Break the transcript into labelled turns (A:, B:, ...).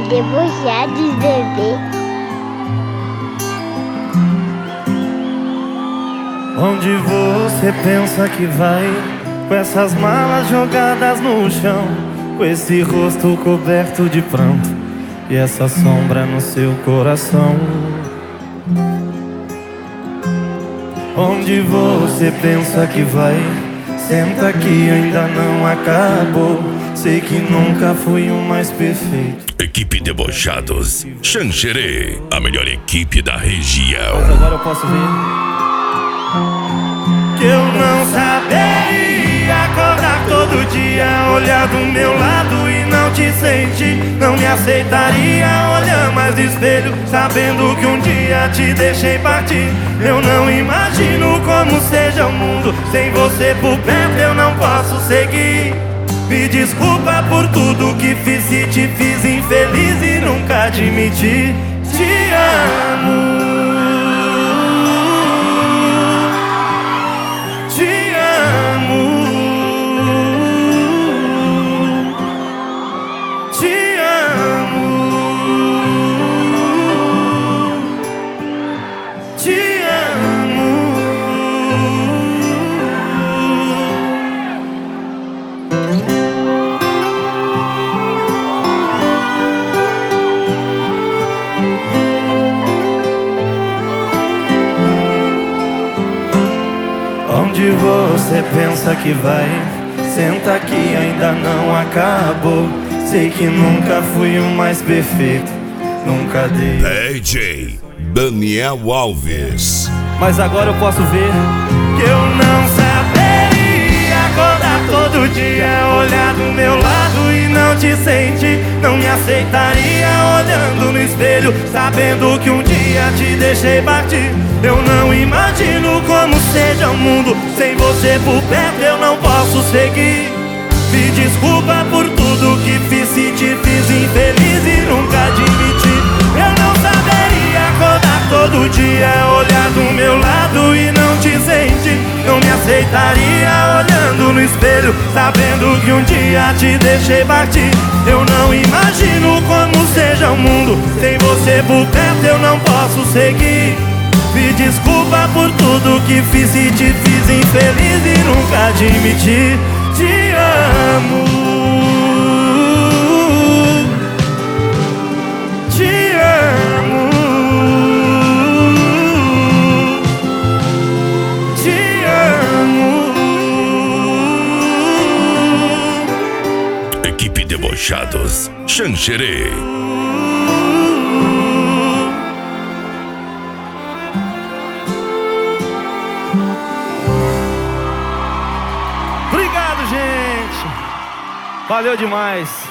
A: Debochados, bebê.
B: Onde você pensa que vai, com essas malas jogadas no chão, com esse rosto coberto de pranto e essa sombra no seu coração? Onde você pensa que vai, senta que ainda não acabou. Sei que nunca fui o mais perfeito.
C: Equipe Debochados, Xanxerê, a melhor equipe da região.
B: Mas agora eu posso ver que eu não saberia acordar todo dia, olhar do meu lado e não te sentir. Não me aceitaria olhar mais no espelho, sabendo que um dia te deixei partir. Eu não imagino como seja o mundo sem você por perto, eu não posso seguir. Me desculpa por tudo que fiz, se te fiz infeliz e nunca admiti. Te amo. Onde você pensa que vai, senta que ainda não acabou. Sei que nunca fui o mais perfeito, nunca dei.
C: DJ Daniel Alves.
B: Mas agora eu posso ver que eu não saberia acordar todo dia, olhar do meu lado e não te sentir. Não me aceitaria olhando no espelho, sabendo que um dia te deixei partir. Eu não imagino como seja o mundo sem você por perto, eu não posso seguir. Me desculpa por tudo que fiz, se te fiz infeliz e nunca admiti. Eu não saberia acordar todo dia, olhar do meu lado e não te sentir. Não me aceitaria olhando no espelho, sabendo que um dia te deixei partir. Eu não imagino como seja o mundo sem você por perto, eu não posso seguir. Me desculpa por tudo que fiz, se te fiz infeliz e nunca admiti. Te amo. Te amo. Te amo.
C: Equipe Debochados, Xanxerê.
B: Obrigado, gente. Valeu demais.